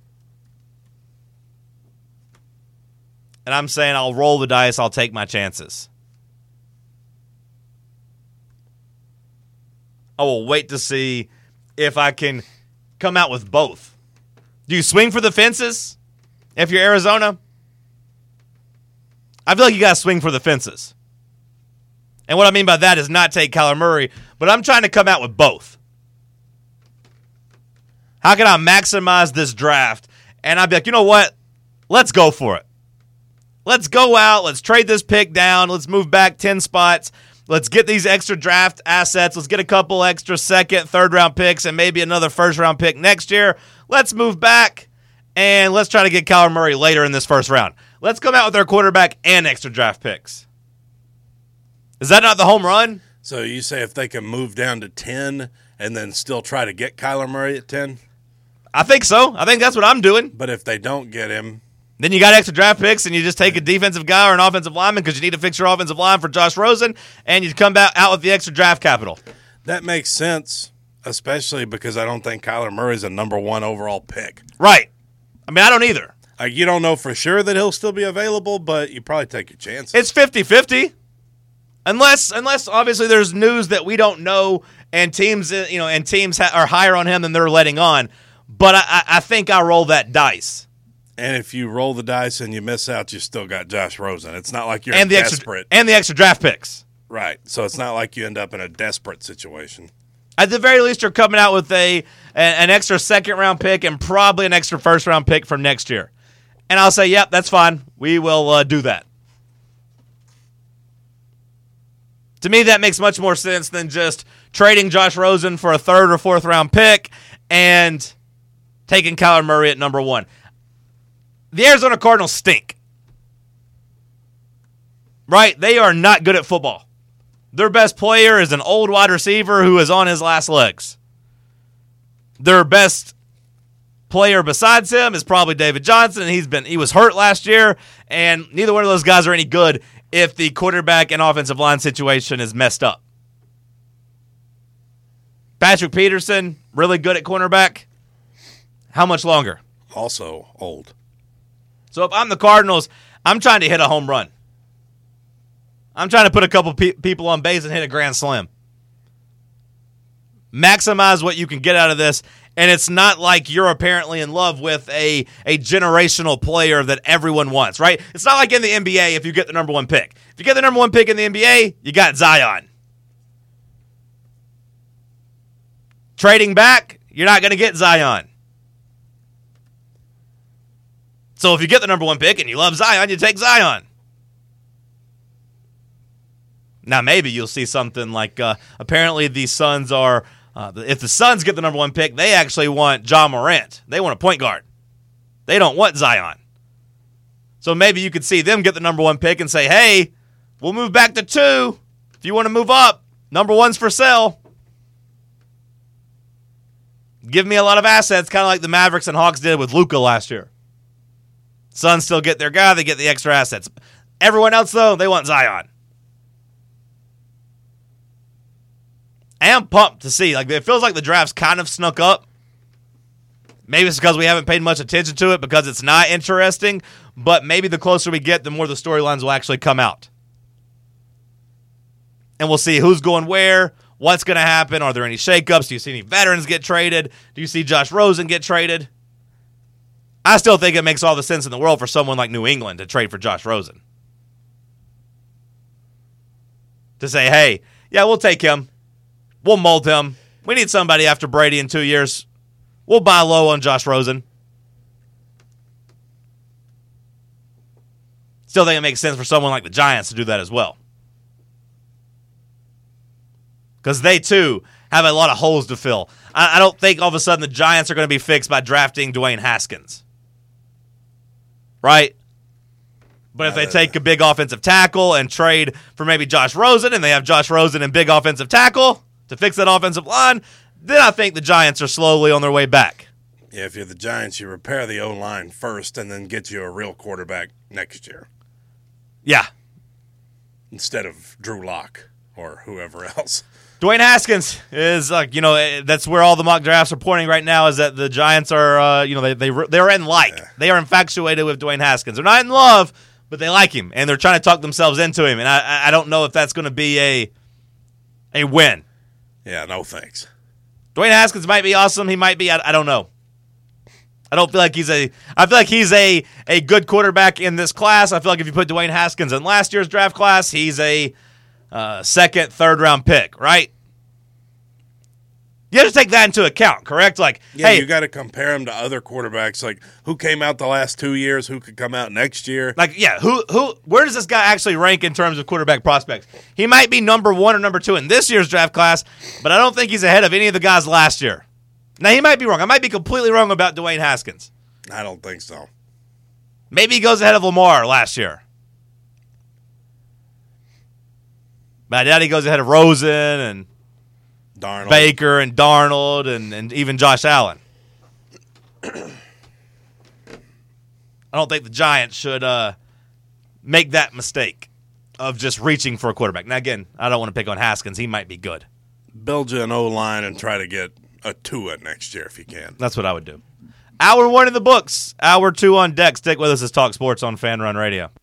And I'm saying I'll roll the dice, I'll take my chances. I will wait to see if I can come out with both. Do you swing for the fences if you're Arizona? I feel like you got to swing for the fences. And what I mean by that is not take Kyler Murray, but I'm trying to come out with both. How can I maximize this draft? And I'd be like, you know what? Let's go for it. Let's go out. Let's trade this pick down. Let's move back 10 spots. Let's get these extra draft assets. Let's get a couple extra second, third-round picks, and maybe another first-round pick next year. Let's move back, and let's try to get Kyler Murray later in this first round. Let's come out with our quarterback and extra draft picks. Is that not the home run? So you say if they can move down to 10 and then still try to get Kyler Murray at 10? I think so. I think that's what I'm doing. But if they don't get him, then you got extra draft picks, and you just take a defensive guy or an offensive lineman because you need to fix your offensive line for Josh Rosen, and you come out with the extra draft capital. That makes sense, especially because I don't think Kyler Murray's a number 1 overall pick. Right. I mean, I don't either. You don't know for sure that he'll still be available, but you probably take your chances. It's 50-50. Unless obviously there's news that we don't know, and teams are higher on him than they're letting on. But I think I roll that dice. And if you roll the dice and you miss out, you still got Josh Rosen. It's not like you're desperate. And the extra draft picks. Right. So it's not like you end up in a desperate situation. At the very least, you're coming out with an extra second-round pick and probably an extra first-round pick from next year. And I'll say, yep, that's fine. We will do that. To me, that makes much more sense than just trading Josh Rosen for a third or fourth-round pick and taking Kyler Murray at number 1. The Arizona Cardinals stink. Right? They are not good at football. Their best player is an old wide receiver who is on his last legs. Their best player besides him is probably David Johnson. He was hurt last year, and neither one of those guys are any good if the quarterback and offensive line situation is messed up. Patrick Peterson, really good at cornerback. How much longer? Also old. So if I'm the Cardinals, I'm trying to hit a home run. I'm trying to put a couple people on base and hit a grand slam. Maximize what you can get out of this. And it's not like you're apparently in love with a generational player that everyone wants, right? It's not like in the NBA if you get the number 1 pick. If you get the number 1 pick in the NBA, you got Zion. Trading back, you're not going to get Zion. So if you get the number 1 pick and you love Zion, you take Zion. Now maybe you'll see something like apparently the Suns are, if the Suns get the number 1 pick, they actually want Ja Morant. They want a point guard. They don't want Zion. So maybe you could see them get the number 1 pick and say, hey, we'll move back to 2. If you want to move up, number 1's for sale. Give me a lot of assets, kind of like the Mavericks and Hawks did with Luka last year. Suns still get their guy, they get the extra assets. Everyone else, though, they want Zion. I am pumped to see. Like, it feels like the draft's kind of snuck up. Maybe it's because we haven't paid much attention to it because it's not interesting, but maybe the closer we get, the more the storylines will actually come out. And we'll see who's going where, what's going to happen. Are there any shakeups? Do you see any veterans get traded? Do you see Josh Rosen get traded? I still think it makes all the sense in the world for someone like New England to trade for Josh Rosen. To say, hey, yeah, we'll take him. We'll mold him. We need somebody after Brady in 2 years. We'll buy low on Josh Rosen. Still think it makes sense for someone like the Giants to do that as well. Because they, too, have a lot of holes to fill. I don't think all of a sudden the Giants are going to be fixed by drafting Dwayne Haskins. Right? But if they take a big offensive tackle and trade for maybe Josh Rosen, and they have Josh Rosen and big offensive tackle to fix that offensive line, then I think the Giants are slowly on their way back. Yeah, if you're the Giants, you repair the O-line first and then get you a real quarterback next year. Yeah. Instead of Drew Lock or whoever else. Dwayne Haskins is, that's where all the mock drafts are pointing right now, is that the Giants are, they're in like. Yeah. They are infatuated with Dwayne Haskins. They're not in love, but they like him, and they're trying to talk themselves into him. And I don't know if that's going to be a win. Yeah, no thanks. Dwayne Haskins might be awesome. He might be. I don't know. I don't feel like I feel like he's a good quarterback in this class. I feel like if you put Dwayne Haskins in last year's draft class, he's a second, third-round pick, right? You have to take that into account, correct? Like, yeah, hey, you got to compare him to other quarterbacks. Like, who came out the last 2 years? Who could come out next year? Like, yeah, where does this guy actually rank in terms of quarterback prospects? He might be number 1 or number 2 in this year's draft class, but I don't think he's ahead of any of the guys last year. Now, he might be wrong. I might be completely wrong about Dwayne Haskins. I don't think so. Maybe he goes ahead of Lamar last year. But I doubt he goes ahead of Rosen and Darnold. Baker and Darnold and even Josh Allen. I don't think the Giants should make that mistake of just reaching for a quarterback. Now, again, I don't want to pick on Haskins. He might be good. Build you an O-line and try to get a Tua next year if you can. That's what I would do. Hour 1 in the books. Hour 2 on deck. Stick with us as Talk Sports on Fan Run Radio.